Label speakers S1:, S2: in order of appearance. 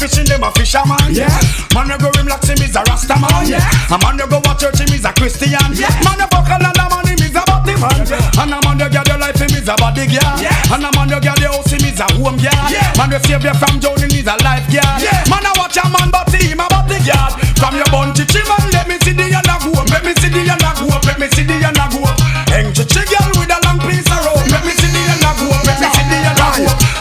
S1: fishing, them a fisherman. Yeah. Man you go him like him is a Rasta man. Yeah. A man you go watch church, him is a Christian. Yeah. Man you buckle and a man him is a body man. Yeah. And a man you get your life, him is a body girl. Yeah. And a man you get the house, him is a home girl. Yeah. Man you save you from drowning, is a life girl. Yeah. Man you watch a man, but him a body girl. From your bun to chim and let me see the end of home. Let me see the end